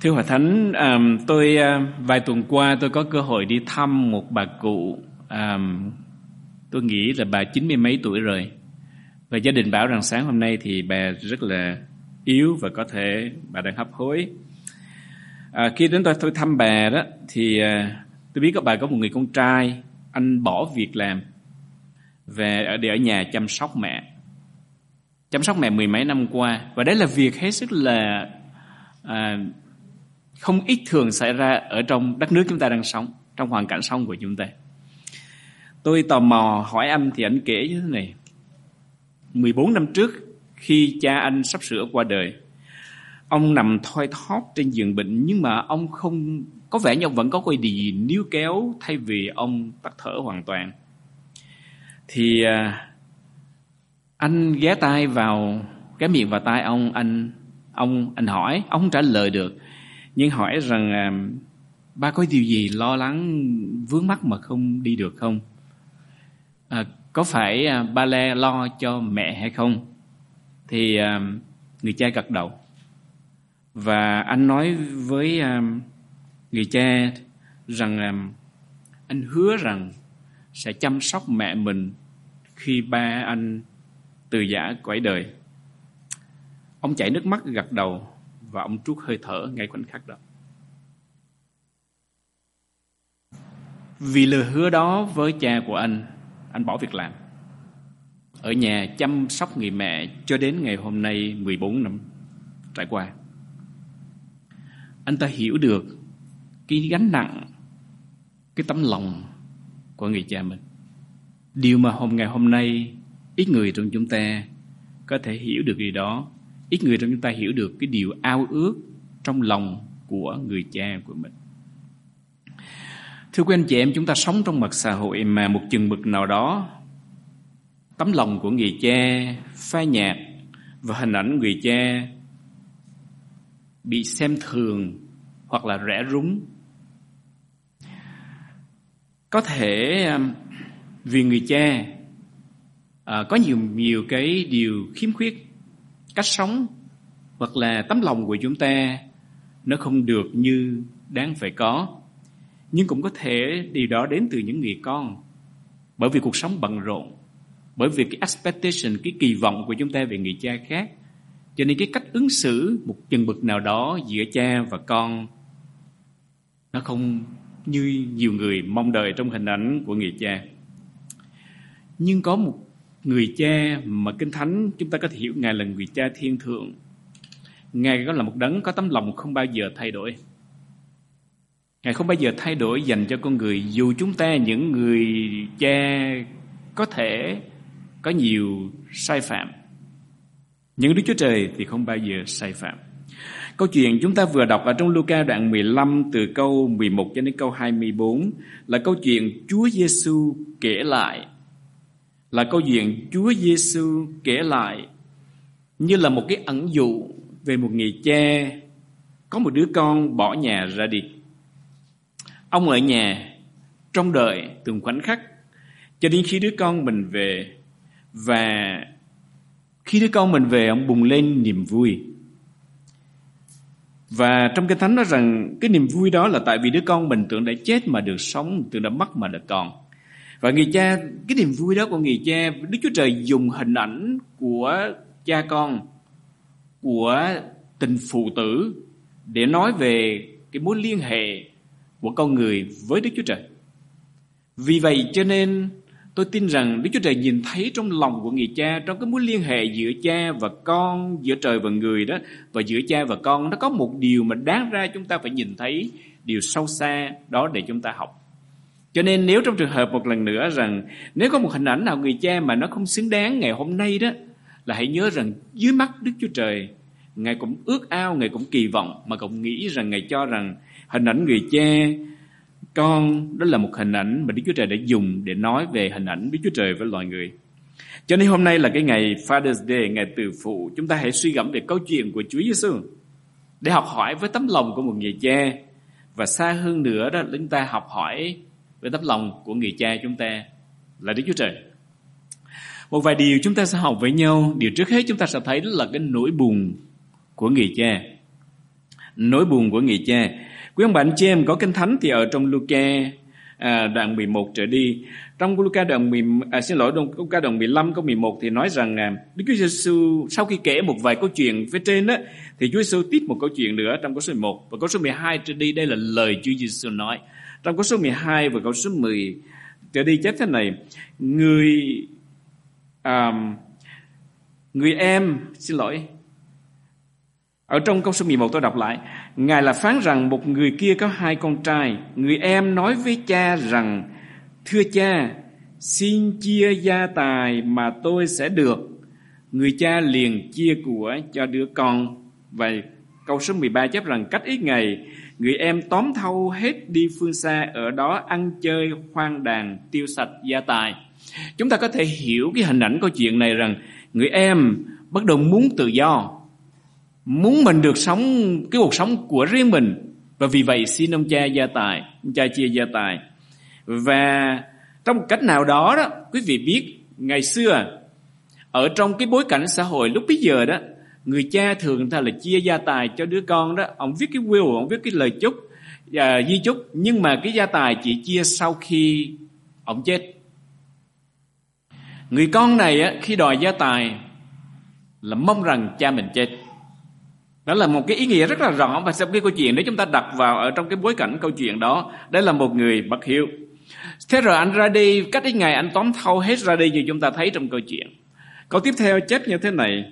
Thưa Hội Thánh, tôi vài tuần qua tôi có cơ hội đi thăm một bà cụ, tôi nghĩ là bà 90 mấy tuổi rồi. Và gia đình bảo rằng sáng hôm nay thì bà rất là yếu và có thể bà đang hấp hối. Khi đến tôi thăm bà đó thì tôi biết các bà có một người con trai, anh bỏ việc làm về để ở nhà chăm sóc mẹ mười mấy năm qua. Và đấy là việc hết sức là không ít thường xảy ra ở trong đất nước chúng ta đang sống, trong hoàn cảnh sống của chúng ta. Tôi tò mò hỏi anh thì anh kể như thế này. 14 năm trước, khi cha anh sắp sửa qua đời, ông nằm thoi thóp trên giường bệnh, nhưng mà ông không có vẻ như ông vẫn có cái gì níu kéo thay vì ông tắt thở hoàn toàn. Thì anh ghé miệng vào tai ông, anh hỏi, ông không trả lời được, nhưng hỏi rằng ba có điều gì lo lắng vướng mắc mà không đi được không? Có phải ba lo cho mẹ hay không? Thì người cha gật đầu. Và anh nói với người cha rằng anh hứa rằng sẽ chăm sóc mẹ mình khi ba anh từ giã cõi đời. Ông chảy nước mắt gật đầu và ông trút hơi thở ngay khoảnh khắc đó. Vì lời hứa đó với cha của anh bỏ việc làm, ở nhà chăm sóc người mẹ cho đến ngày hôm nay 14 năm trải qua. Anh ta hiểu được cái gánh nặng, cái tấm lòng của người cha mình. Điều mà ngày hôm nay ít người trong chúng ta có thể hiểu được điều đó. Ít người trong chúng ta hiểu được cái điều ao ước trong lòng của người cha của mình. Thưa quý anh chị em, chúng ta sống trong một xã hội mà một chừng mực nào đó, tấm lòng của người cha phai nhạt và hình ảnh người cha bị xem thường hoặc là rẻ rúng. Có thể vì người cha có nhiều cái điều khiếm khuyết, cách sống hoặc là tấm lòng của chúng ta nó không được như đáng phải có. Nhưng cũng có thể điều đó đến từ những người con, bởi vì cuộc sống bận rộn, bởi vì cái expectation, cái kỳ vọng của chúng ta về người cha khác, cho nên cái cách ứng xử một chừng mực nào đó giữa cha và con nó không như nhiều người mong đợi trong hình ảnh của người cha. Nhưng có một người cha mà Kinh Thánh chúng ta có thể hiểu Ngài là người cha thiên thượng. Ngài có là một đấng có tấm lòng không bao giờ thay đổi. Ngài không bao giờ thay đổi dành cho con người, dù chúng ta những người cha có thể có nhiều sai phạm. Nhưng Đức Chúa Trời thì không bao giờ sai phạm. Câu chuyện chúng ta vừa đọc ở trong Luca đoạn 15 từ câu 11 cho đến câu 24 là câu chuyện Chúa Giêsu kể lại. Là câu chuyện Chúa Giêsu kể lại như là một cái ẩn dụ về một người cha có một đứa con bỏ nhà ra đi. Ông ở nhà trông đợi từng khoảnh khắc cho đến khi đứa con mình về. Và khi đứa con mình về, ông bùng lên niềm vui. Và trong Kinh Thánh nói rằng cái niềm vui đó là tại vì đứa con mình tưởng đã chết mà được sống, tưởng đã mất mà được còn. Và người cha, cái niềm vui đó của người cha, Đức Chúa Trời dùng hình ảnh của cha con, của tình phụ tử để nói về cái mối liên hệ của con người với Đức Chúa Trời. Vì vậy cho nên tôi tin rằng Đức Chúa Trời nhìn thấy trong lòng của người cha, trong cái mối liên hệ giữa cha và con, giữa trời và người đó, và giữa cha và con, nó có một điều mà đáng ra chúng ta phải nhìn thấy, điều sâu xa đó để chúng ta học. Cho nên nếu trong trường hợp một lần nữa rằng nếu có một hình ảnh nào người cha mà nó không xứng đáng ngày hôm nay đó, là hãy nhớ rằng dưới mắt Đức Chúa Trời, Ngài cũng ước ao, Ngài cũng kỳ vọng, mà cũng nghĩ rằng Ngài cho rằng hình ảnh người cha con đó là một hình ảnh mà Đức Chúa Trời đã dùng để nói về hình ảnh Đức Chúa Trời với loài người. Cho nên hôm nay là cái ngày Father's Day, ngày từ phụ. Chúng ta hãy suy gẫm về câu chuyện của Chúa Giêsu để học hỏi với tấm lòng của một người cha, và xa hơn nữa đó chúng ta học hỏi với tấm lòng của người cha chúng ta là Đức Chúa Trời. Một vài điều chúng ta sẽ học với nhau. Điều trước hết chúng ta sẽ thấy đó là cái nỗi buồn của người cha. Nỗi buồn của người cha. Quý ông bà anh chị em có Kinh Thánh thì ở trong Luca đoạn 11 trở đi. Trong Luca đoạn Luca đoạn 15 câu 11 thì nói rằng Đức Chúa Giêsu sau khi kể một vài câu chuyện phía trên đó, thì Chúa Giêsu tiếp một câu chuyện nữa trong câu số 11 và câu số 12 trở đi. Đây là lời Chúa Giêsu nói. Trong câu số 12 và câu số 10 trở đi chép thế này: Ở trong câu số 11 tôi đọc lại. Ngài là phán rằng một người kia có 2 con trai. Người em nói với cha rằng: Thưa cha, xin chia gia tài mà tôi sẽ được. Người cha liền chia của cho đứa con. Và câu số 13 chép rằng: Cách ít ngày, người em tóm thâu hết đi phương xa, ở đó ăn chơi hoang đàn, tiêu sạch gia tài. Chúng ta có thể hiểu cái hình ảnh câu chuyện này rằng người em bắt đầu muốn tự do, muốn mình được sống cái cuộc sống của riêng mình, và vì vậy xin ông cha gia tài, ông cha chia gia tài. Và trong một cách nào đó đó, quý vị biết ngày xưa ở trong cái bối cảnh xã hội lúc bấy giờ đó, người cha thường là chia gia tài cho đứa con đó. Ông viết cái will, ông viết cái lời chúc, di chúc, nhưng mà cái gia tài chỉ chia sau khi ông chết. Người con này á, khi đòi gia tài là mong rằng cha mình chết. Đó là một cái ý nghĩa rất là rõ. Và sau cái câu chuyện nếu chúng ta đặt vào ở trong cái bối cảnh câu chuyện đó, đây là một người bất hiếu. Thế rồi anh ra đi, cách ít ngày anh tóm thâu hết ra đi, như chúng ta thấy trong câu chuyện. Câu tiếp theo chép như thế này: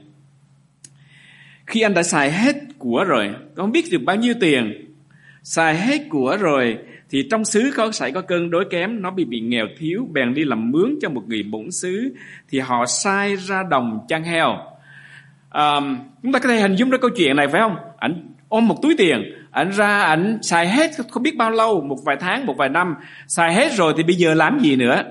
Khi anh đã xài hết của rồi, không biết được bao nhiêu tiền, xài hết của rồi, thì trong xứ sẽ có cơn đói kém, nó bị nghèo thiếu, bèn đi làm mướn cho một người bổn xứ, thì họ sai ra đồng chăn heo. Chúng ta có thể hình dung ra câu chuyện này phải không? Anh ôm một túi tiền, anh ra anh xài hết không biết bao lâu, một vài tháng, một vài năm, xài hết rồi thì bây giờ làm gì nữa?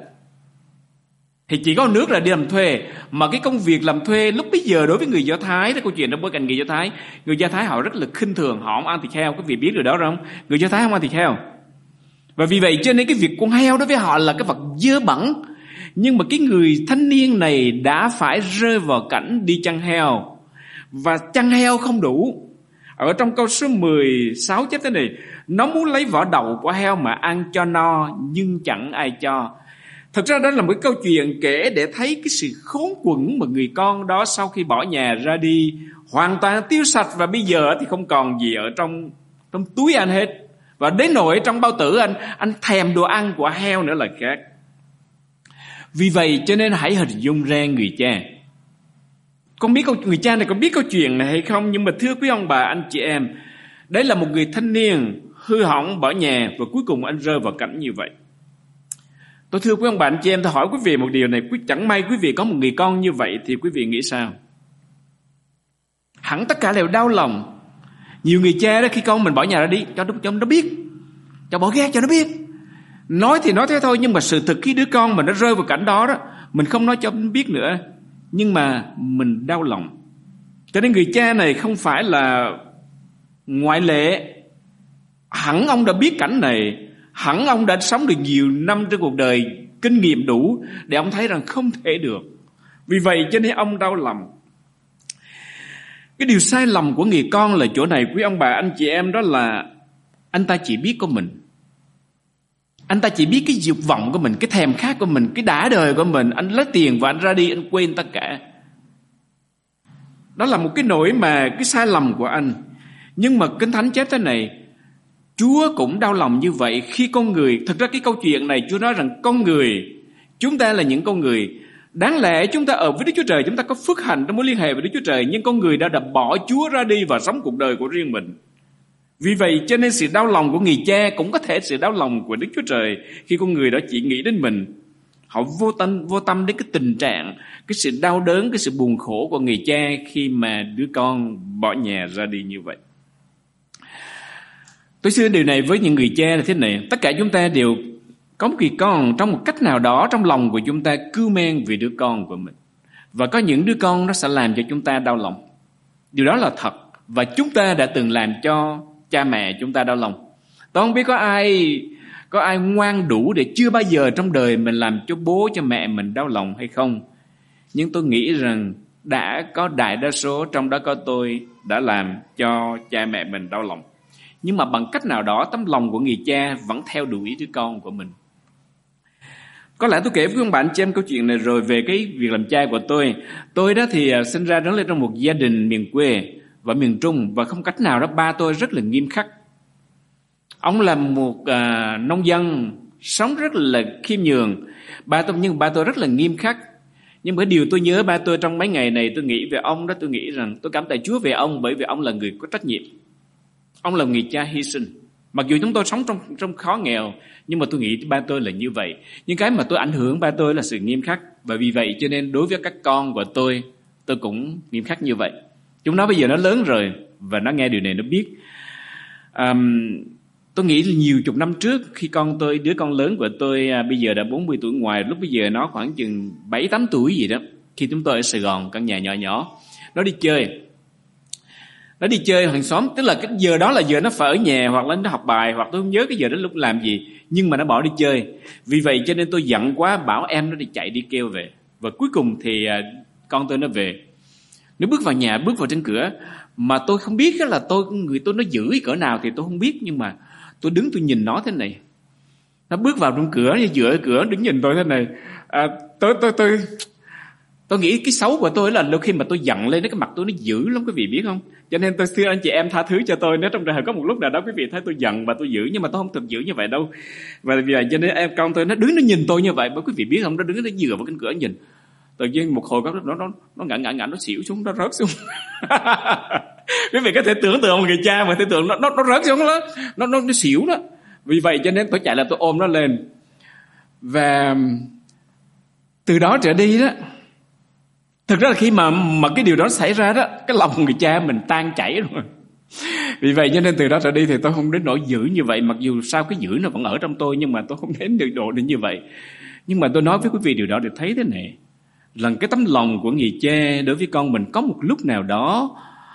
Thì chỉ có nước là đi làm thuê. Mà cái công việc làm thuê lúc bấy giờ đối với người Do Thái, đó câu chuyện trong bối cảnh người Do Thái họ rất là khinh thường, họ không ăn thịt heo. Quý vị biết điều đó không? Người Do Thái không ăn thịt heo. Và vì vậy cho nên cái việc con heo đối với họ là cái vật dơ bẩn. Nhưng mà cái người thanh niên này đã phải rơi vào cảnh đi chăn heo, và chăn heo không đủ. Ở trong câu số 16 chép thế này: Nó muốn lấy vỏ đầu của heo mà ăn cho no, nhưng chẳng ai cho. Thật ra đó là một câu chuyện kể để thấy cái sự khốn quẫn mà người con đó sau khi bỏ nhà ra đi hoàn toàn tiêu sạch, và bây giờ thì không còn gì ở trong túi anh hết. Và đến nỗi trong bao tử anh thèm đồ ăn của heo nữa là khác. Vì vậy cho nên hãy hình dung ra người cha. Không biết người cha này có biết câu chuyện này hay không, nhưng mà thưa quý ông bà anh chị em, đấy là một người thanh niên hư hỏng bỏ nhà, và cuối cùng anh rơi vào cảnh như vậy. Tôi thưa quý ông bà anh chị em, tôi hỏi quý vị một điều này: chẳng may quý vị có một người con như vậy thì quý vị nghĩ sao? Hẳn tất cả đều đau lòng. Nhiều người cha đó, khi con mình bỏ nhà ra đi, cho nó biết, cho bỏ gác cho nó biết. Nói thì nói thế thôi, nhưng mà sự thực khi đứa con mình nó rơi vào cảnh đó, mình không nói cho nó biết nữa, nhưng mà mình đau lòng. Cho nên người cha này không phải là ngoại lệ. Hẳn ông đã biết cảnh này, hẳn ông đã sống được nhiều năm trên cuộc đời, kinh nghiệm đủ để ông thấy rằng không thể được. Vì vậy cho nên ông đau lòng. Cái điều sai lầm của người con là chỗ này quý ông bà anh chị em, đó là anh ta chỉ biết có mình. Anh ta chỉ biết cái dục vọng của mình, cái thèm khát của mình, cái đã đời của mình. Anh lấy tiền và anh ra đi, anh quên tất cả. Đó là một cái nỗi mà cái sai lầm của anh. Nhưng mà Kinh Thánh chép thế này: Chúa cũng đau lòng như vậy khi con người. Thực ra cái câu chuyện này Chúa nói rằng con người, chúng ta là những con người, đáng lẽ chúng ta ở với Đức Chúa Trời, chúng ta có phước hạnh trong mối liên hệ với Đức Chúa Trời, nhưng con người đã bỏ Chúa ra đi và sống cuộc đời của riêng mình. Vì vậy cho nên sự đau lòng của người cha cũng có thể sự đau lòng của Đức Chúa Trời khi con người đó chỉ nghĩ đến mình. Họ vô tâm đến cái tình trạng, cái sự đau đớn, cái sự buồn khổ của người cha khi mà đứa con bỏ nhà ra đi như vậy. Tôi xin điều này với những người cha là thế này: tất cả chúng ta đều có một người con, trong một cách nào đó trong lòng của chúng ta cưu men về đứa con của mình. Và có những đứa con nó sẽ làm cho chúng ta đau lòng. Điều đó là thật. Và chúng ta đã từng làm cho cha mẹ chúng ta đau lòng. Tôi không biết có ai ngoan đủ để chưa bao giờ trong đời mình làm cho bố cho mẹ mình đau lòng hay không. Nhưng tôi nghĩ rằng đã có đại đa số, trong đó có tôi, đã làm cho cha mẹ mình đau lòng. nhưng mà bằng cách nào đó tấm lòng của người cha vẫn theo đuổi đứa con của mình. Có lẽ tôi kể với các bạn chị em câu chuyện này rồi về cái việc làm cha của tôi. Tôi đó thì sinh ra lớn lên trong một gia đình miền quê và miền Trung, và không cách nào đó ba tôi rất là nghiêm khắc. Ông là một nông dân sống rất là khiêm nhường. Nhưng ba tôi rất là nghiêm khắc. Nhưng mà điều tôi nhớ ba tôi trong mấy ngày này, tôi nghĩ về ông đó, tôi nghĩ rằng tôi cảm tạ Chúa về ông, bởi vì ông là người có trách nhiệm. Ông là người cha hy sinh. Mặc dù chúng tôi sống trong khó nghèo, nhưng mà tôi nghĩ ba tôi là như vậy. Nhưng cái mà tôi ảnh hưởng ba tôi là sự nghiêm khắc. Và vì vậy cho nên đối với các con của tôi cũng nghiêm khắc như vậy. Chúng nó bây giờ nó lớn rồi và nó nghe điều này nó biết. Tôi nghĩ nhiều chục năm trước, khi đứa con lớn của tôi bây giờ đã 40 tuổi ngoài, lúc bây giờ nó khoảng chừng 7-8 tuổi gì đó, khi chúng tôi ở Sài Gòn, căn nhà nhỏ nhỏ, nó đi chơi hàng xóm. Tức là cái giờ đó là giờ nó phải ở nhà, hoặc là nó học bài, hoặc tôi không nhớ cái giờ đó lúc làm gì, nhưng mà nó bỏ đi chơi. Vì vậy cho nên tôi giận quá, bảo em nó đi chạy đi kêu về. Và cuối cùng thì con tôi nó về, nó bước vào nhà, bước vào trên cửa, mà tôi không biết là người tôi nó dữ cỡ nào thì tôi không biết, nhưng mà tôi đứng tôi nhìn nó thế này. Nó bước vào trong cửa, giữa cửa đứng nhìn tôi thế này. Tôi nghĩ cái xấu của tôi là lúc khi mà tôi giận lên, cái mặt tôi nó dữ lắm, quý vị biết không? Cho nên tôi thưa anh chị em tha thứ cho tôi nếu trong trường hợp có một lúc nào đó quý vị thấy tôi giận và tôi dữ, nhưng mà tôi không thực dữ như vậy đâu. Và vì vậy cho nên con tôi nó đứng nó nhìn tôi như vậy, bởi quý vị biết không, nó đứng nó dựa vào cánh cửa nhìn. Tự nhiên một hồi nó ngã nó xỉu xuống, nó rớt xuống. Quý vị có thể tưởng tượng một người cha mà thấy tưởng nó rớt xuống đó, nó xỉu đó. Vì vậy cho nên tôi chạy lại tôi ôm nó lên. Và từ đó trở đi đó, thực ra là khi mà cái điều đó xảy ra đó, cái lòng người cha mình tan chảy rồi. Vì vậy cho nên từ đó trở đi thì tôi không đến nỗi dữ như vậy. Mặc dù sao cái dữ nó vẫn ở trong tôi, nhưng mà tôi không đến được độ đến như vậy. Nhưng mà tôi nói với quý vị điều đó để thấy thế này, rằng cái tấm lòng của người cha đối với con mình có một lúc nào đó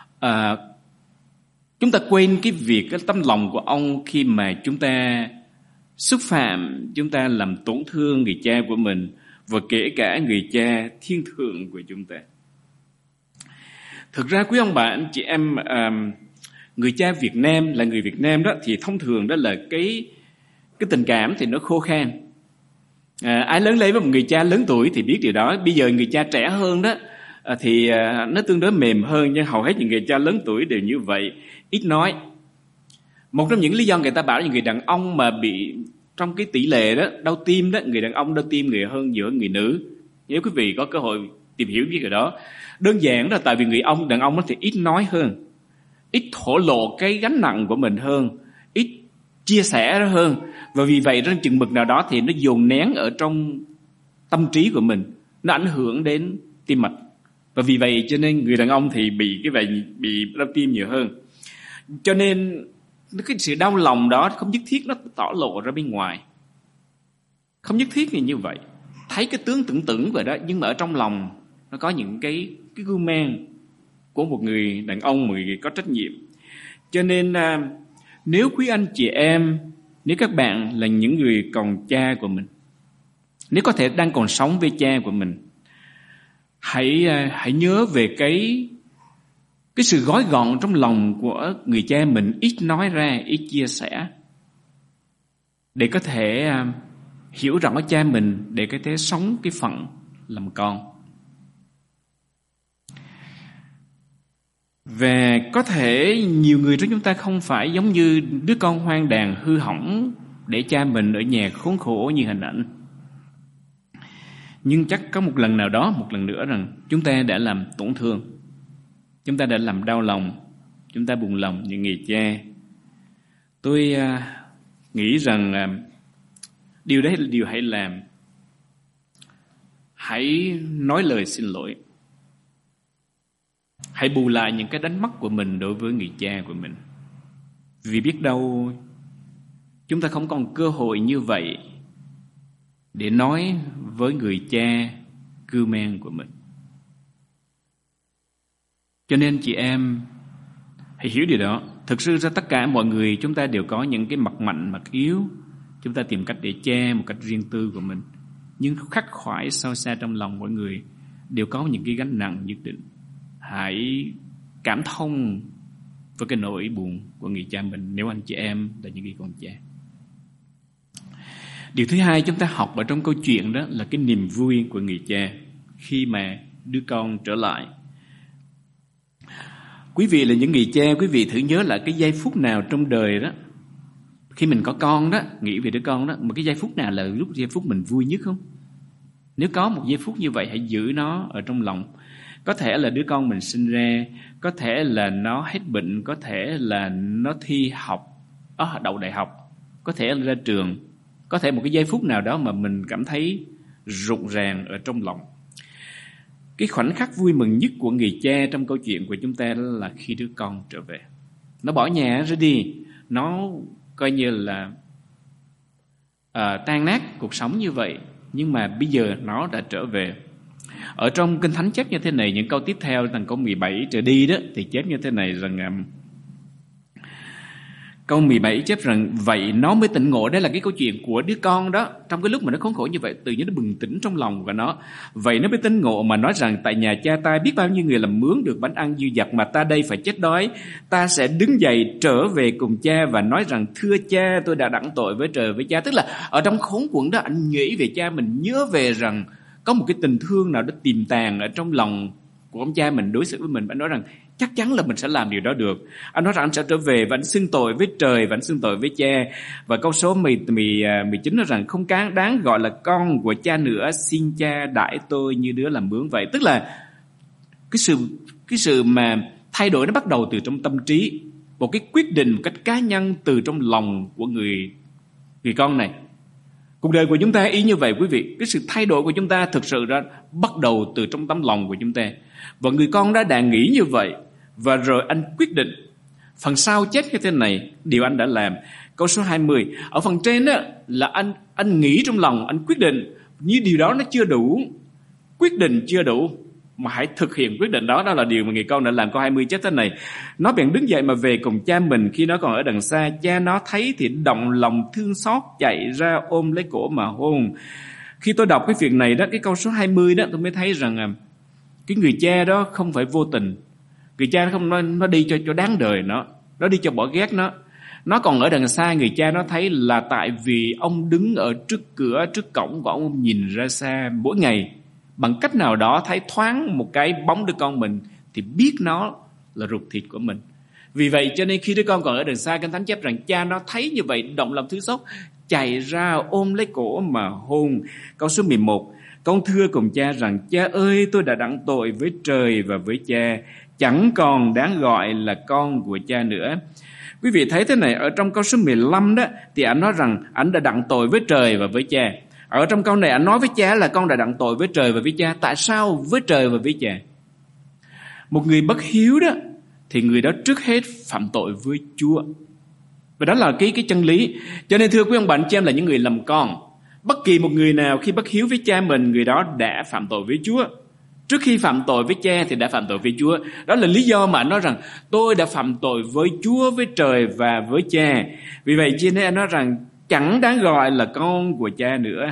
chúng ta quên cái việc, cái tấm lòng của ông khi mà chúng ta xúc phạm, chúng ta làm tổn thương người cha của mình, và kể cả người cha thiên thượng của chúng ta. Thực ra quý ông bà anh chị em, người cha Việt Nam là người Việt Nam đó, thì thông thường đó là cái tình cảm thì nó khô khan. Ai lớn lên với một người cha lớn tuổi thì biết điều đó. Bây giờ người cha trẻ hơn đó thì nó tương đối mềm hơn, nhưng hầu hết những người cha lớn tuổi đều như vậy, ít nói. Một trong những lý do người ta bảo là người đàn ông mà bị trong cái tỷ lệ đó đau tim đó, người đàn ông đau tim người hơn giữa người nữ. Nếu quý vị có cơ hội tìm hiểu biết cái đó, đơn giản là tại vì đàn ông nó thì ít nói hơn, ít thổ lộ cái gánh nặng của mình hơn, ít chia sẻ hơn, và vì vậy trong chừng mực nào đó thì nó dồn nén ở trong tâm trí của mình, nó ảnh hưởng đến tim mạch, và vì vậy cho nên người đàn ông thì bị đau tim nhiều hơn. Cho nên cái sự đau lòng đó không nhất thiết nó tỏ lộ ra bên ngoài, không nhất thiết như vậy, thấy cái tướng tưởng vậy đó, nhưng mà ở trong lòng nó có những cái gương men của một người đàn ông, một người có trách nhiệm. Cho nên nếu quý anh chị em, nếu các bạn là những người còn cha của mình, nếu có thể đang còn sống với cha của mình, hãy nhớ về cái sự gói gọn trong lòng của người cha mình, ít nói ra, ít chia sẻ, để có thể hiểu rõ cha mình, để có thể sống cái phận làm con. Và có thể nhiều người trong chúng ta không phải giống như đứa con hoang đàn hư hỏng để cha mình ở nhà khốn khổ như hình ảnh. Nhưng chắc có một lần nào đó, một lần nữa rằng chúng ta đã làm tổn thương, chúng ta đã làm đau lòng, chúng ta buồn lòng những người cha. Tôi nghĩ rằng điều đấy là điều hãy làm. Hãy nói lời xin lỗi. Hãy bù lại những cái đánh mất của mình đối với người cha của mình. Vì biết đâu chúng ta không còn cơ hội như vậy để nói với người cha cưu mang của mình. Cho nên chị em hãy hiểu điều đó. Thực sự ra tất cả mọi người chúng ta đều có những cái mặt mạnh, mặt yếu. Chúng ta tìm cách để che một cách riêng tư của mình. Nhưng khắc khoải sâu xa trong lòng mọi người đều có những cái gánh nặng nhất định. Hãy cảm thông với cái nỗi buồn của người cha mình nếu anh chị em là những người con cha. Điều thứ hai chúng ta học ở trong câu chuyện đó là cái niềm vui của người cha khi mà đứa con trở lại. Quý vị là những người cha, quý vị thử nhớ lại cái giây phút nào trong đời đó, khi mình có con đó, nghĩ về đứa con đó, một cái giây phút nào là giây phút mình vui nhất không? Nếu có một giây phút như vậy, hãy giữ nó ở trong lòng. Có thể là đứa con mình sinh ra, có thể là nó hết bệnh, có thể là nó thi học, đậu đại học, có thể là ra trường, có thể một cái giây phút nào đó mà mình cảm thấy rộn ràng ở trong lòng. Cái khoảnh khắc vui mừng nhất của người cha trong câu chuyện của chúng ta là khi đứa con trở về. Nó bỏ nhà ra đi, nó coi như là tan nát cuộc sống như vậy, nhưng mà bây giờ nó đã trở về. Ở trong Kinh Thánh chép như thế này, những câu tiếp theo từ câu 17 trở đi đó thì chép như thế này rằng câu 17 chép rằng vậy nó mới tỉnh ngộ. Đây là cái câu chuyện của đứa con đó, trong cái lúc mà nó khốn khổ như vậy, tự nhiên nó bừng tỉnh trong lòng của nó. Vậy nó mới tỉnh ngộ mà nói rằng tại nhà cha ta biết bao nhiêu người làm mướn được bánh ăn dư dật, mà ta đây phải chết đói. Ta sẽ đứng dậy trở về cùng cha và nói rằng thưa cha, tôi đã đặng tội với trời với cha. Tức là ở trong khốn quẫn đó, anh nghĩ về cha mình, nhớ về rằng có một cái tình thương nào đó tiềm tàng ở trong lòng của ông cha mình đối xử với mình. Anh nói rằng chắc chắn là mình sẽ làm điều đó được. Anh nói rằng anh sẽ trở về và anh xưng tội với trời và anh xưng tội với cha. Và câu số 19 nói rằng không đáng gọi là con của cha nữa, xin cha đãi tôi như đứa làm bướm vậy. Tức là cái sự mà thay đổi nó bắt đầu từ trong tâm trí, một cái quyết định một cách cá nhân từ trong lòng của người con này. Cuộc đời của chúng ta y như vậy quý vị. Cái sự thay đổi của chúng ta thực sự ra bắt đầu từ trong tấm lòng của chúng ta. Và người con đã nghĩ như vậy, và rồi anh quyết định. Phần sau chép như thế này, điều anh đã làm. Câu số 20. Ở phần trên đó là anh nghĩ trong lòng, anh quyết định. Nhưng điều đó nó chưa đủ. Quyết định chưa đủ, mà hãy thực hiện quyết định đó. Đó là điều mà người con đã làm. Câu 20 chép thế này. Nó bèn đứng dậy mà về cùng cha mình. Khi nó còn ở đằng xa, cha nó thấy thì động lòng thương xót, chạy ra ôm lấy cổ mà hôn. Khi tôi đọc cái việc này đó, cái câu số 20 đó, tôi mới thấy rằng cái người cha đó không phải vô tình. Người cha không nó đi cho đáng đời nó đi cho bỏ ghét nó. Nó còn ở đằng xa, người cha nó thấy là tại vì ông đứng ở trước cửa, trước cổng của ông nhìn ra xa mỗi ngày, bằng cách nào đó thấy thoáng một cái bóng đứa con mình thì biết nó là ruột thịt của mình. Vì vậy cho nên khi đứa con còn ở đằng xa, Kinh Thánh chép rằng cha nó thấy như vậy, động lòng thương xót, chạy ra ôm lấy cổ mà hôn. Câu số 11. Con thưa cùng cha rằng cha ơi, tôi đã đặng tội với trời và với cha, chẳng còn đáng gọi là con của cha nữa. Quý vị thấy thế này, ở trong câu số 15 đó thì anh nói rằng anh đã đặng tội với trời và với cha. Ở trong câu này anh nói với cha là con đã đặng tội với trời và với cha. Tại sao với trời và với cha? Một người bất hiếu đó thì người đó trước hết phạm tội với Chúa. Và đó là cái chân lý. Cho nên thưa quý ông bà anh chị em là những người làm con, bất kỳ một người nào khi bất hiếu với cha mình, người đó đã phạm tội với Chúa. Trước khi phạm tội với cha thì đã phạm tội với Chúa. Đó là lý do mà anh nói rằng tôi đã phạm tội với Chúa, với trời và với cha. Vì vậy cho nên anh nói rằng chẳng đáng gọi là con của cha nữa.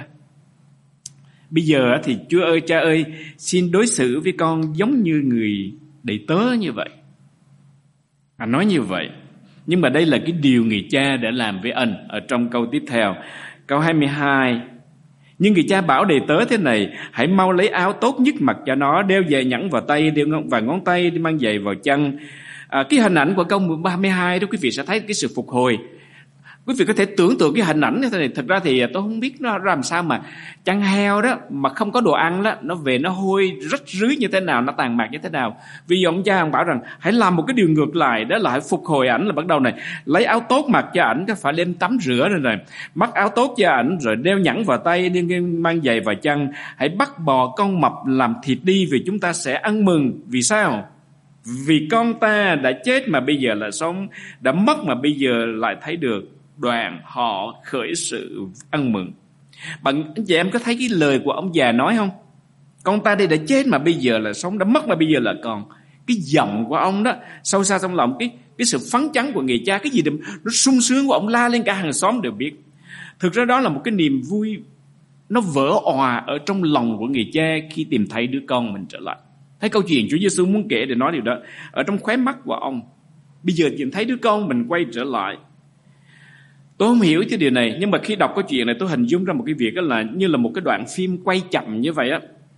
Bây giờ thì Chúa ơi, cha ơi, xin đối xử với con giống như người đầy tớ như vậy. Anh nói như vậy. Nhưng mà đây là cái điều người cha đã làm với anh ở trong câu tiếp theo. Câu 22. Nhưng người cha bảo đầy tớ thế này: hãy mau lấy áo tốt nhất mặc cho nó, đeo giày nhẫn vào tay, đeo vài ngón tay, mang giày vào chân. Cái hình ảnh của câu 32 đó quý vị sẽ thấy cái sự phục hồi. Quý vị có thể tưởng tượng cái hình ảnh như thế này. Thật ra thì tôi không biết nó làm sao mà chăn heo đó mà không có đồ ăn đó, nó về nó hôi rách rưới như thế nào, nó tàn mạc như thế nào. Vì vậy ông cha ông bảo rằng hãy làm một cái điều ngược lại, đó là hãy phục hồi ảnh. Là bắt đầu này, lấy áo tốt mặc cho ảnh, phải đem tắm rửa rồi mắc áo tốt cho ảnh, rồi đeo nhẫn vào tay, mang giày vào chân. Hãy bắt bò con mập làm thịt đi, vì chúng ta sẽ ăn mừng. Vì sao? Vì con ta đã chết mà bây giờ là sống, đã mất mà bây giờ lại thấy được. Đoàn họ khởi sự ăn mừng. Bạn anh chị em có thấy cái lời của ông già nói không? Con ta đây đã chết mà bây giờ là sống, đã mất mà bây giờ là còn. Cái giọng của ông đó sâu xa trong lòng, cái sự phấn chấn của người cha, cái gì đó, nó sung sướng của ông la lên cả hàng xóm đều biết. Thực ra đó là một cái niềm vui nó vỡ òa ở trong lòng của người cha khi tìm thấy đứa con mình trở lại. Thấy câu chuyện Chúa Giêsu muốn kể để nói điều đó. Ở trong khóe mắt của ông Bây giờ nhìn thấy đứa con mình quay trở lại. Tôi không hiểu cái điều này, nhưng mà khi đọc câu chuyện này tôi hình dung ra một cái việc đó là như là một cái đoạn phim quay chậm như vậy á.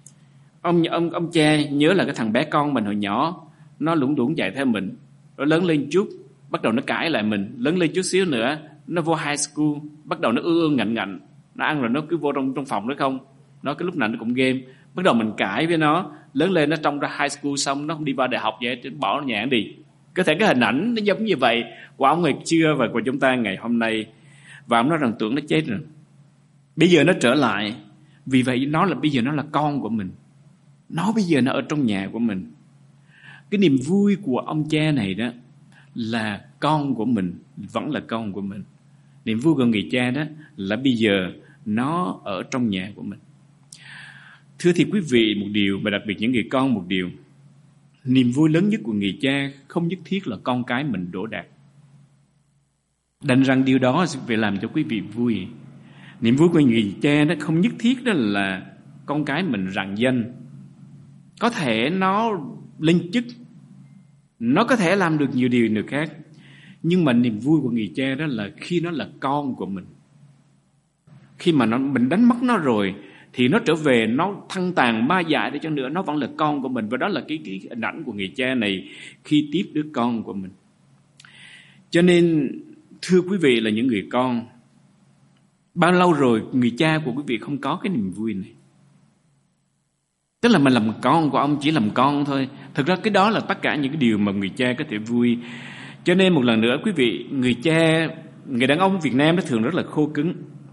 Ông cha nhớ là cái thằng bé con mình hồi nhỏ, nó lủng đủng chạy theo mình, rồi lớn lên chút bắt đầu nó cãi lại mình, lớn lên chút xíu nữa nó vô high school, bắt đầu nó ương ngạnh, nó ăn rồi nó cứ vô trong phòng đó không, nó cái lúc nào nó cũng game, bắt đầu mình cãi với nó, lớn lên nó trông ra high school xong nó không đi vào đại học vậy, bỏ nó nhà đi. Có thể cái hình ảnh nó giống như vậy của ông ngày xưa và của chúng ta ngày hôm nay. Và ông nói rằng tưởng nó chết rồi, bây giờ nó trở lại, vì vậy nó là bây giờ nó là con của mình, nó bây giờ nó ở trong nhà của mình. Cái niềm vui của ông cha này đó là con của mình, vẫn là con của mình. Niềm vui của người cha đó là bây giờ nó ở trong nhà của mình. Thưa thì quý vị một điều, và đặc biệt những người con một điều, niềm vui lớn nhất của người cha không nhất thiết là con cái mình đỗ đạt. Đành rằng điều đó sẽ phải làm cho quý vị vui. Niềm vui của người cha nó không nhất thiết đó là con cái mình rạng danh. Có thể nó lên chức, nó có thể làm được nhiều điều khác, nhưng mà niềm vui của người cha đó là khi nó là con của mình. Khi mà mình đánh mất nó rồi thì nó trở về, nó thăng tàn ma dại đi chăng nữa, nó vẫn là con của mình. Và đó là cái hình ảnh của người cha này khi tiếp đứa con của mình. Cho nên thưa quý vị là những người con, bao lâu rồi người cha của quý vị không có cái niềm vui này? Tức là mình làm con của ông chỉ làm con thôi. Thực ra cái đó là tất cả những cái điều mà người cha có thể vui. Cho nên một lần nữa quý vị, người cha, người đàn ông Việt Nam nó thường rất là khô cứng,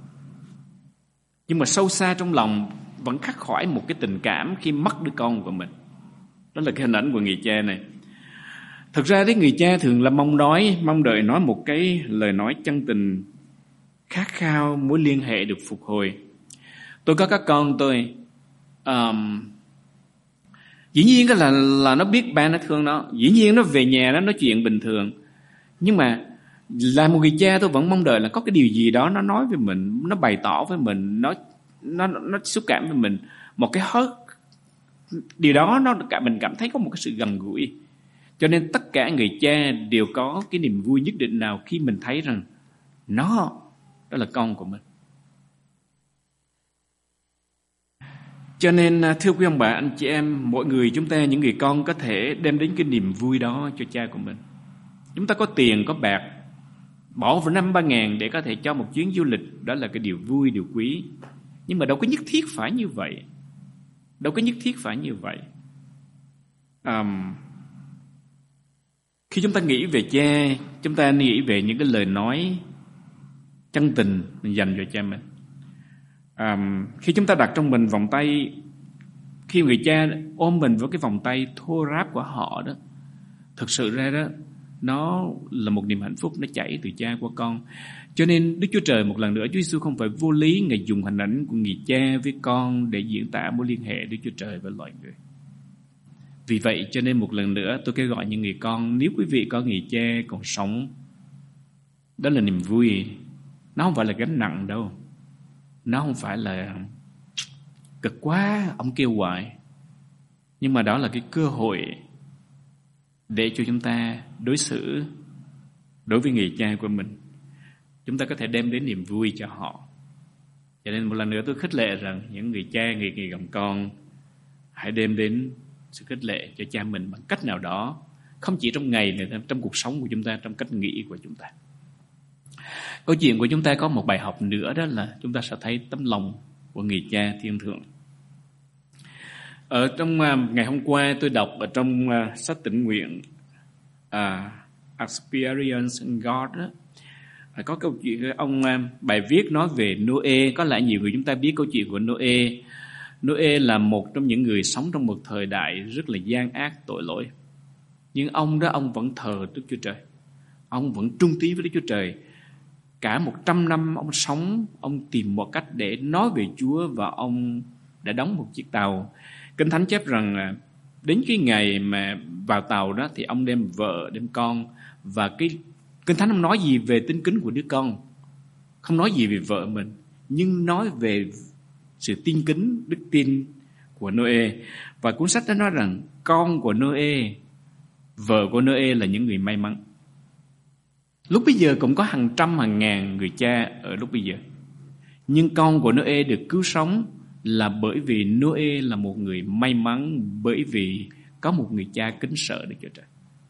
nhưng mà sâu xa trong lòng vẫn khắc khoải một cái tình cảm khi mất đứa con của mình. Đó là cái hình ảnh của người cha này. Thực ra đấy, người cha thường là mong đợi nói một cái lời nói chân tình, khát khao mối liên hệ được phục hồi. Tôi có các con tôi, dĩ nhiên là nó biết ba nó thương nó, dĩ nhiên nó về nhà nó nói chuyện bình thường, nhưng mà là một người cha tôi vẫn mong đợi là có cái điều gì đó nó nói với mình, nó bày tỏ với mình, nó xúc cảm với mình một cái điều đó mình cảm thấy có một cái sự gần gũi. Cho nên tất cả người cha đều có cái niềm vui nhất định nào khi mình thấy rằng đó là con của mình. Cho nên thưa quý ông bà, anh chị em, mỗi người chúng ta, những người con có thể đem đến cái niềm vui đó cho cha của mình. Chúng ta có tiền, có bạc, bỏ vào 5-3 ngàn để có thể cho một chuyến du lịch, đó là cái điều vui, điều quý. Nhưng mà đâu có nhất thiết phải như vậy. Khi chúng ta nghĩ về cha, chúng ta nghĩ về những cái lời nói chân tình mình dành cho cha mình. Khi chúng ta đặt trong mình vòng tay, khi người cha ôm mình với cái vòng tay thô ráp của họ đó, thực sự ra đó, nó là một niềm hạnh phúc, nó chảy từ cha qua con. Cho nên Đức Chúa Trời một lần nữa, Chúa Giêsu không phải vô lý, Ngài dùng hình ảnh của người cha với con để diễn tả mối liên hệ Đức Chúa Trời với loài người. Vì vậy cho nên một lần nữa tôi kêu gọi những người con, nếu quý vị có người cha còn sống, đó là niềm vui. Nó không phải là gánh nặng đâu, nó không phải là cực quá ông kêu hoài, nhưng mà đó là cái cơ hội để cho chúng ta đối xử đối với người cha của mình, chúng ta có thể đem đến niềm vui cho họ. Cho nên một lần nữa tôi khích lệ rằng những người cha, người cầm con, hãy đem đến sự khích lệ cho cha mình bằng cách nào đó, không chỉ trong ngày này, trong cuộc sống của chúng ta, trong cách nghĩ của chúng ta. Câu chuyện của chúng ta có một bài học nữa, đó là chúng ta sẽ thấy tấm lòng của người cha thiên thượng. Ở trong ngày hôm qua tôi đọc ở trong sách tĩnh nguyện Experience in God đó, có câu chuyện ông bài viết nói về Noe. Có lẽ nhiều người chúng ta biết câu chuyện của Noe. Noe là một trong những người sống trong một thời đại rất là gian ác, tội lỗi. Nhưng ông đó, ông vẫn thờ Đức Chúa Trời, ông vẫn trung tín với Đức Chúa Trời. Cả 100 năm ông sống, ông tìm một cách để nói về Chúa, và ông đã đóng một chiếc tàu. Kinh Thánh chép rằng đến cái ngày mà vào tàu đó thì ông đem vợ, đem con. Và cái Kinh Thánh không nói gì về tính kính của đứa con, không nói gì về vợ mình, nhưng nói về sự tin kính, đức tin của Noe. Và cuốn sách đó nói rằng con của Noe, vợ của Noe là những người may mắn. Lúc bây giờ cũng có hàng trăm hàng ngàn người cha ở lúc bây giờ. Nhưng con của Noe được cứu sống là bởi vì Noe là một người may mắn, bởi vì có một người cha kính sợ Đức Chúa Trời.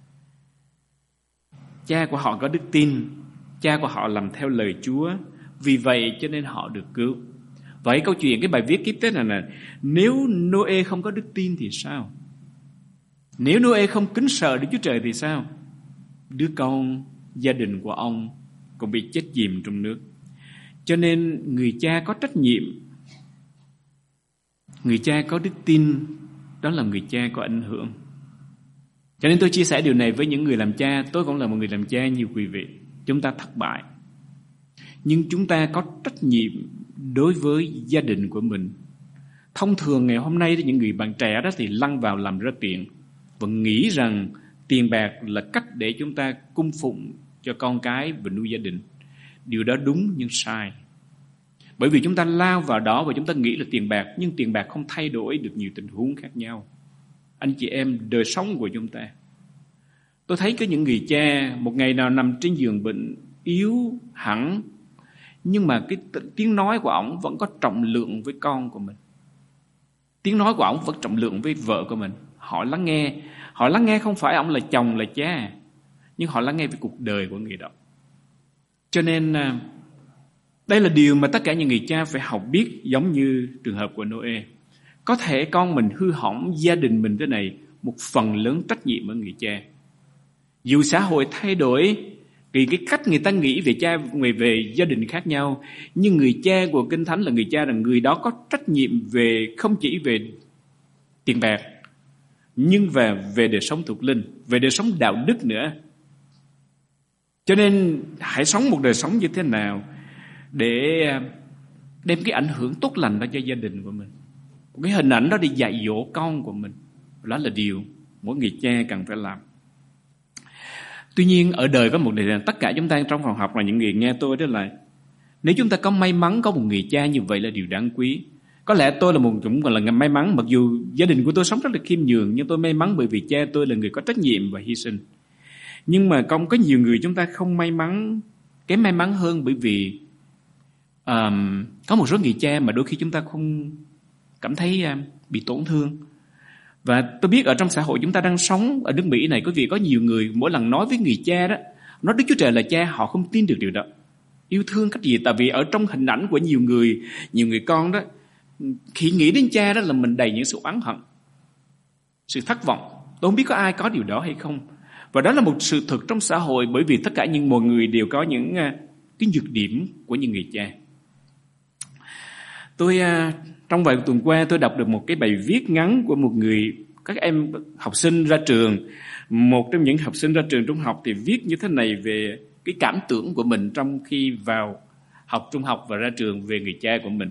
Cha của họ có đức tin, cha của họ làm theo lời Chúa, vì vậy cho nên họ được cứu. Vậy câu chuyện, cái bài viết tiếp tới là nếu Noe không có đức tin thì sao? Nếu Noe không kính sợ Đức Chúa Trời thì sao? Đứa con, gia đình của ông cũng bị chết chìm trong nước. Cho nên người cha có trách nhiệm. Người cha có đức tin, đó là người cha có ảnh hưởng. Cho nên tôi chia sẻ điều này với những người làm cha. Tôi cũng là một người làm cha như quý vị. Chúng ta thất bại, nhưng chúng ta có trách nhiệm đối với gia đình của mình. Thông thường ngày hôm nay những người bạn trẻ đó thì lăn vào làm ra tiền và nghĩ rằng tiền bạc là cách để chúng ta cung phụng cho con cái và nuôi gia đình. Điều đó đúng nhưng sai. Bởi vì chúng ta lao vào đó và chúng ta nghĩ là tiền bạc, nhưng tiền bạc không thay đổi được nhiều tình huống khác nhau. Anh chị em, đời sống của chúng ta. Tôi thấy có những người cha một ngày nào nằm trên giường bệnh, yếu hẳn, nhưng mà cái tiếng nói của ổng vẫn có trọng lượng với con của mình. Tiếng nói của ổng vẫn trọng lượng với vợ của mình. Họ lắng nghe. Họ lắng nghe không phải ổng là chồng, là cha, nhưng họ lắng nghe với cuộc đời của người đó. Cho nên đây là điều mà tất cả những người cha phải học biết, giống như trường hợp của Noe. Có thể con mình hư hỏng, gia đình mình thế này, một phần lớn trách nhiệm ở người cha. Dù xã hội thay đổi, vì cái cách người ta nghĩ về cha, về gia đình khác nhau, nhưng người cha của Kinh Thánh là người cha, là người đó có trách nhiệm về không chỉ về tiền bạc, nhưng về đời sống thuộc linh, về đời sống đạo đức nữa. Cho nên hãy sống một đời sống như thế nào để đem cái ảnh hưởng tốt lành đó cho gia đình của mình, một cái hình ảnh đó để dạy dỗ con của mình. Đó là điều mỗi người cha cần phải làm. Tuy nhiên ở đời có một điều là tất cả chúng ta trong phòng học là những người nghe tôi, đó là nếu chúng ta có may mắn có một người cha như vậy là điều đáng quý. Có lẽ tôi là một cũng gọi là may mắn, mặc dù gia đình của tôi sống rất là khiêm nhường, nhưng tôi may mắn bởi vì cha tôi là người có trách nhiệm và hy sinh. Nhưng mà có nhiều người chúng ta không may mắn, kém may mắn hơn, bởi vì có một số người cha mà đôi khi chúng ta không cảm thấy bị tổn thương. Và tôi biết ở trong xã hội chúng ta đang sống ở nước Mỹ này, quý vị, có nhiều người mỗi lần nói với người cha đó, nói Đức Chúa Trời là cha, họ không tin được điều đó. Yêu thương cách gì? Tại vì ở trong hình ảnh của nhiều người con đó, khi nghĩ đến cha đó là mình đầy những sự oán hận, sự thất vọng. Tôi không biết có ai có điều đó hay không. Và đó là một sự thực trong xã hội, bởi vì tất cả mọi người đều có những cái nhược điểm của những người cha. Tôi trong vài tuần qua tôi đọc được một cái bài viết ngắn của một người, các em học sinh ra trường. Một trong những học sinh ra trường trung học thì viết như thế này về cái cảm tưởng của mình trong khi vào học trung học và ra trường về người cha của mình.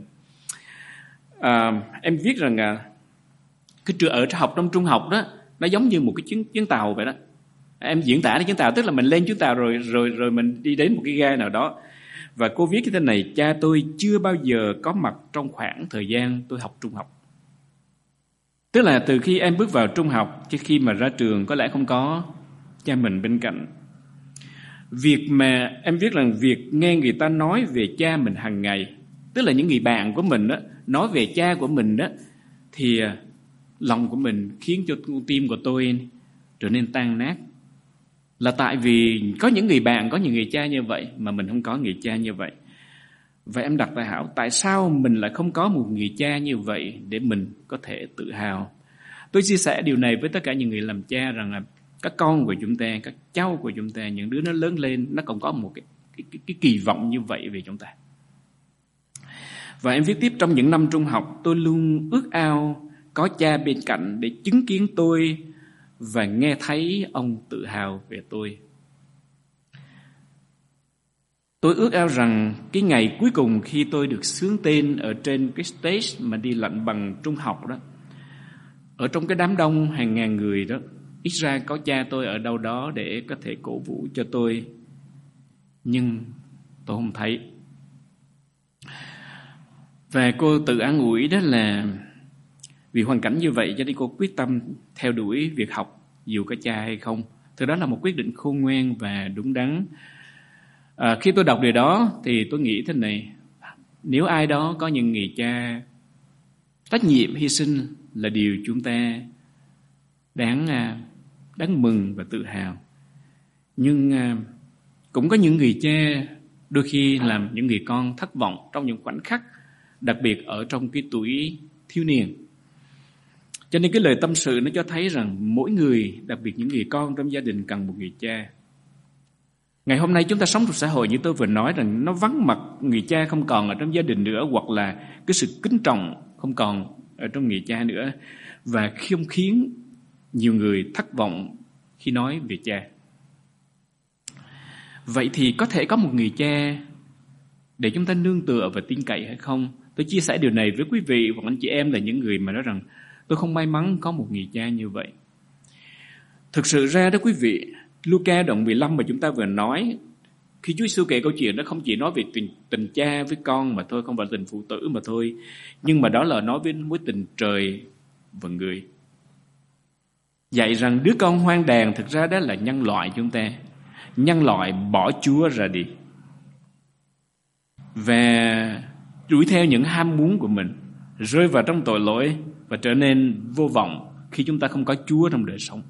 Em viết rằng cái trường ở học trong trung học đó nó giống như một cái chuyến tàu vậy đó. Em diễn tả đến chuyến tàu tức là mình lên chuyến tàu rồi mình đi đến một cái ga nào đó. Và cô viết cái tên này: cha tôi chưa bao giờ có mặt trong khoảng thời gian tôi học trung học. Tức là từ khi em bước vào trung học cho khi mà ra trường có lẽ không có cha mình bên cạnh. Việc mà em viết rằng việc nghe người ta nói về cha mình hàng ngày, tức là những người bạn của mình đó, nói về cha của mình đó, thì lòng của mình khiến cho tim của tôi trở nên tan nát. Là tại vì có những người bạn, có những người cha như vậy mà mình không có người cha như vậy. Và em đặt câu hỏi, tại sao mình lại không có một người cha như vậy để mình có thể tự hào? Tôi chia sẻ điều này với tất cả những người làm cha rằng là các con của chúng ta, các cháu của chúng ta, những đứa nó lớn lên, nó còn có một cái kỳ vọng như vậy về chúng ta. Và em viết tiếp: trong những năm trung học, tôi luôn ước ao có cha bên cạnh để chứng kiến tôi và nghe thấy ông tự hào về tôi. Tôi ước ao rằng cái ngày cuối cùng khi tôi được xướng tên ở trên cái stage mà đi lãnh bằng trung học đó, ở trong cái đám đông hàng ngàn người đó, ít ra có cha tôi ở đâu đó để có thể cổ vũ cho tôi. Nhưng tôi không thấy. Và cô tự an ủi đó là vì hoàn cảnh như vậy cho nên cô quyết tâm theo đuổi việc học dù có cha hay không. Thì đó là một quyết định khôn ngoan và đúng đắn. Khi tôi đọc điều đó thì tôi nghĩ thế này: nếu ai đó có những người cha trách nhiệm hy sinh là điều chúng ta đáng mừng và tự hào. Nhưng cũng có những người cha đôi khi làm những người con thất vọng trong những khoảnh khắc, đặc biệt ở trong cái tuổi thiếu niên. Cho nên cái lời tâm sự nó cho thấy rằng mỗi người, đặc biệt những người con trong gia đình, cần một người cha. Ngày hôm nay chúng ta sống trong xã hội như tôi vừa nói rằng nó vắng mặt người cha không còn ở trong gia đình nữa, hoặc là cái sự kính trọng không còn ở trong người cha nữa, và không khiến nhiều người thất vọng khi nói về cha. Vậy thì có thể có một người cha để chúng ta nương tựa và tin cậy hay không? Tôi chia sẻ điều này với quý vị và anh chị em là những người mà nói rằng tôi không may mắn có một người cha như vậy. Thực sự ra đó quý vị, Luca đoạn 15 mà chúng ta vừa nói, khi Chúa Giêsu kể câu chuyện đó không chỉ nói về tình cha với con mà thôi, không phải tình phụ tử mà thôi, nhưng mà đó là nói về mối tình trời và người. Dạy rằng đứa con hoang đàn thực ra đó là nhân loại chúng ta. Nhân loại bỏ Chúa ra đi và đuổi theo những ham muốn của mình, rơi vào trong tội lỗi và trở nên vô vọng khi chúng ta không có Chúa trong đời sống.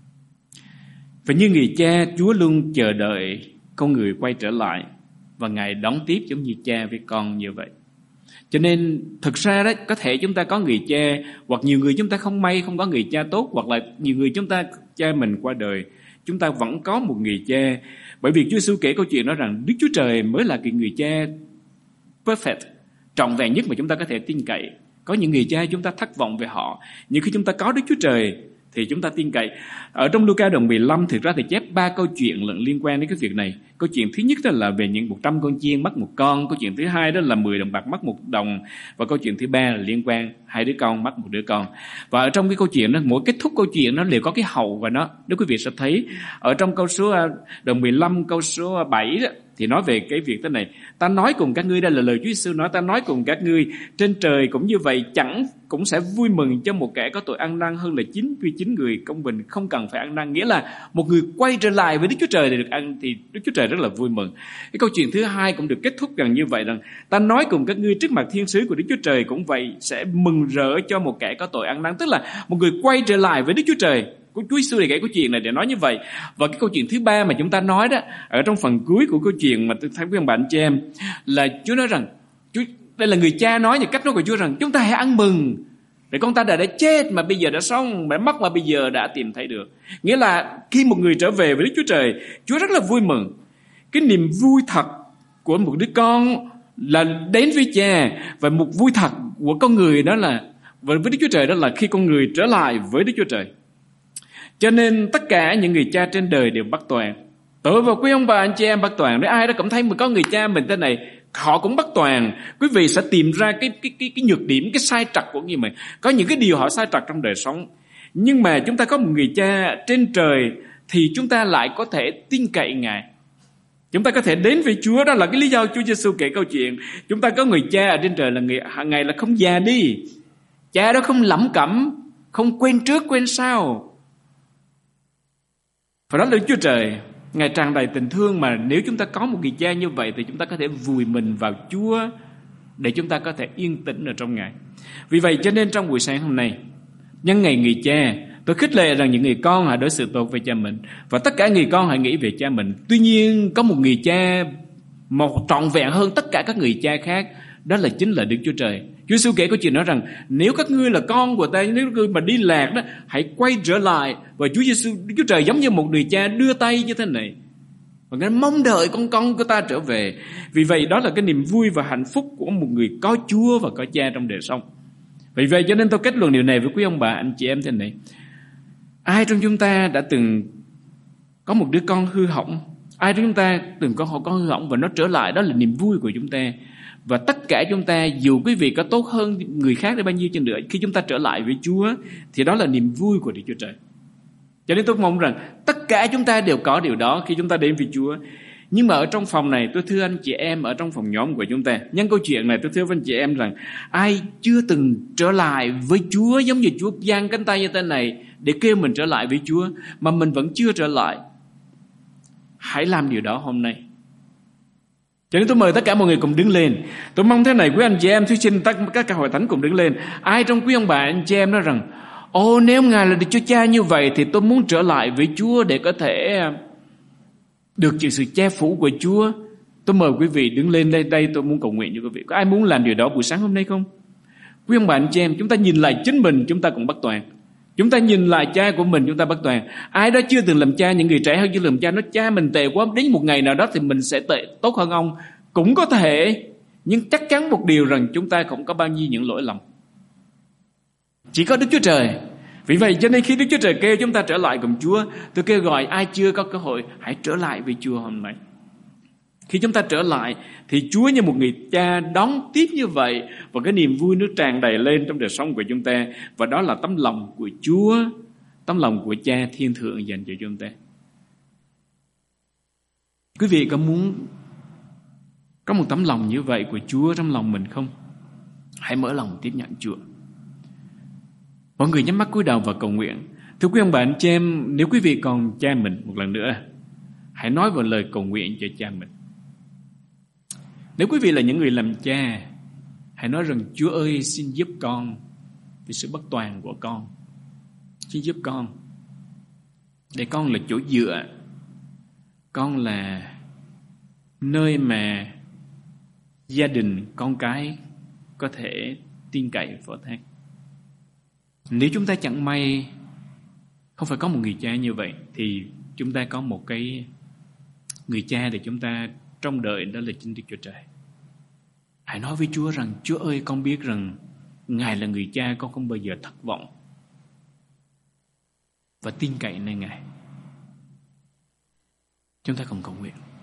Và như người cha, Chúa luôn chờ đợi con người quay trở lại, và Ngài đón tiếp giống như cha với con như vậy. Cho nên thực ra đó, có thể chúng ta có người cha, hoặc nhiều người chúng ta không may không có người cha tốt, hoặc là nhiều người chúng ta cha mình qua đời, chúng ta vẫn có một người cha. Bởi vì Chúa Giêsu kể câu chuyện nói rằng Đức Chúa Trời mới là cái người cha perfect, trọn vẹn nhất mà chúng ta có thể tin cậy. Có những người cha chúng ta thất vọng về họ, nhưng khi chúng ta có Đức Chúa Trời thì chúng ta tin cậy. Ở trong Luca đoạn 15 thực ra thì chép 3 câu chuyện liên quan đến cái việc này. Câu chuyện thứ nhất đó là về những 100 con chiên mất một con. Câu chuyện thứ hai đó là 10 đồng bạc mất 1 đồng. Và câu chuyện thứ ba là liên quan 2 đứa con mất 1 đứa con. Và ở trong cái câu chuyện đó, mỗi kết thúc câu chuyện nó đều có cái hậu và nó. Nếu quý vị sẽ thấy ở trong câu số đoạn 15 câu số 7 đó, thì nói về cái việc thế này: ta nói cùng các ngươi, đây là lời Chúa Giêsu nói, ta nói cùng các ngươi, trên trời cũng như vậy, chẳng cũng sẽ vui mừng cho một kẻ có tội ăn năn hơn là 99 người công bình không cần phải ăn năn. Nghĩa là một người quay trở lại với Đức Chúa Trời để được ăn thì Đức Chúa Trời rất là vui mừng. Cái câu chuyện thứ hai cũng được kết thúc gần như vậy, rằng ta nói cùng các ngươi trước mặt thiên sứ của Đức Chúa Trời cũng vậy, sẽ mừng rỡ cho một kẻ có tội ăn năn. Tức là một người quay trở lại với Đức Chúa Trời. Chúa Giêsu kể câu chuyện này để nói như vậy. Và cái câu chuyện thứ ba mà chúng ta nói đó, ở trong phần cuối của câu chuyện mà tôi thấy quý ông bà anh chị em, là Chúa nói rằng, đây là người cha nói, những cách nói của Chúa rằng chúng ta hãy ăn mừng, để con ta đã chết mà bây giờ đã sống, đã mất mà bây giờ đã tìm thấy được. Nghĩa là khi một người trở về với Đức Chúa Trời, Chúa rất là vui mừng. Cái niềm vui thật của một đứa con là đến với cha, và một vui thật của con người đó là với Đức Chúa Trời, đó là khi con người trở lại với Đức Chúa Trời. Cho nên tất cả những người cha trên đời đều bất toàn. Tôi và quý ông bà anh chị em bất toàn. Nếu ai đó cảm thấy mà có người cha mình thế này, họ cũng bất toàn. Quý vị sẽ tìm ra cái nhược điểm, cái sai trật của người mình. Có những cái điều họ sai trật trong đời sống. Nhưng mà chúng ta có một người cha trên trời thì chúng ta lại có thể tin cậy Ngài. Chúng ta có thể đến với Chúa. Đó là cái lý do Chúa Giêsu kể câu chuyện. Chúng ta có người cha ở trên trời là Ngài là không già đi. Cha đó không lẩm cẩm, không quên trước quên sau. Và đó là Đức Chúa Trời, Ngài tràn đầy tình thương, mà nếu chúng ta có một người cha như vậy thì chúng ta có thể vùi mình vào Chúa để chúng ta có thể yên tĩnh ở trong Ngài. Vì vậy cho nên trong buổi sáng hôm nay, nhân ngày người cha, tôi khích lệ rằng những người con hãy đối xử tốt với cha mình, và tất cả người con hãy nghĩ về cha mình. Tuy nhiên có một người cha một trọn vẹn hơn tất cả các người cha khác, đó là chính là Đức Chúa Trời. Chúa Giêsu kể câu chuyện nói rằng nếu các ngươi là con của ta, nếu các ngươi mà đi lạc đó, hãy quay trở lại. Và Chúa Giêsu, Đức Chúa Trời giống như một người cha đưa tay như thế này, và Ngài mong đợi con của ta trở về. Vì vậy đó là cái niềm vui và hạnh phúc của một người có Chúa và có cha trong đời sống. Vì vậy cho nên tôi kết luận điều này với quý ông bà anh chị em thế này: ai trong chúng ta đã từng có một đứa con hư hỏng? Ai trong chúng ta từng có con hư hỏng và nó trở lại? Đó là niềm vui của chúng ta. Và tất cả chúng ta, dù quý vị có tốt hơn người khác đến bao nhiêu chăng nữa, khi chúng ta trở lại với Chúa thì đó là niềm vui của Đức Chúa Trời. Cho nên tôi mong rằng tất cả chúng ta đều có điều đó khi chúng ta đến với Chúa. Nhưng mà ở trong phòng này, tôi thưa anh chị em, ở trong phòng nhóm của chúng ta, nhân câu chuyện này tôi thưa với anh chị em rằng ai chưa từng trở lại với Chúa, giống như Chúa giang cánh tay như thế này để kêu mình trở lại với Chúa, mà mình vẫn chưa trở lại, hãy làm điều đó hôm nay. Cho nên tôi mời tất cả mọi người cùng đứng lên. Tôi mong thế này, quý anh chị em, tôi xin các cả hội thánh cùng đứng lên. Ai trong quý ông bà anh chị em nói rằng: ồ, nếu Ngài là Đức Chúa Cha như vậy thì tôi muốn trở lại với Chúa để có thể được chịu sự che phủ của Chúa. Tôi mời quý vị đứng lên đây, tôi muốn cầu nguyện cho quý vị. Có ai muốn làm điều đó buổi sáng hôm nay không? Quý ông bà anh chị em, chúng ta nhìn lại chính mình, chúng ta cũng bất toàn. Chúng ta nhìn lại cha của mình, chúng ta bất toàn. Ai đó chưa từng làm cha, những người trẻ hơn chưa làm cha, nói cha mình tệ quá, đến một ngày nào đó thì mình sẽ tốt hơn ông. Cũng có thể, nhưng chắc chắn một điều rằng chúng ta không có bao nhiêu những lỗi lầm. Chỉ có Đức Chúa Trời. Vì vậy cho nên khi Đức Chúa Trời kêu chúng ta trở lại cùng Chúa, tôi kêu gọi ai chưa có cơ hội, hãy trở lại với Chúa hôm nay. Khi chúng ta trở lại thì Chúa như một người cha đón tiếp như vậy, và cái niềm vui nó tràn đầy lên trong đời sống của chúng ta. Và đó là tấm lòng của Chúa, tấm lòng của Cha thiên thượng dành cho chúng ta. Quý vị có muốn có một tấm lòng như vậy của Chúa trong lòng mình không? Hãy mở lòng tiếp nhận Chúa. Mọi người nhắm mắt cúi đầu và cầu nguyện. Thưa quý ông bà anh chị em, nếu quý vị còn cha mình một lần nữa, hãy nói vào lời cầu nguyện cho cha mình. Nếu quý vị là những người làm cha, hãy nói rằng: Chúa ơi, xin giúp con vì sự bất toàn của con. Xin giúp con, để con là chỗ dựa, con là nơi mà gia đình, con cái có thể tin cậy phó thác. Nếu chúng ta chẳng may không phải có một người cha như vậy, thì chúng ta có một cái người cha để chúng ta trông đợi, đó là chính Đức Chúa Trời. Hãy nói với Chúa rằng: Chúa ơi, con biết rằng Ngài là người cha, con không bao giờ thất vọng, và tin cậy nơi Ngài. Chúng ta cùng cầu nguyện.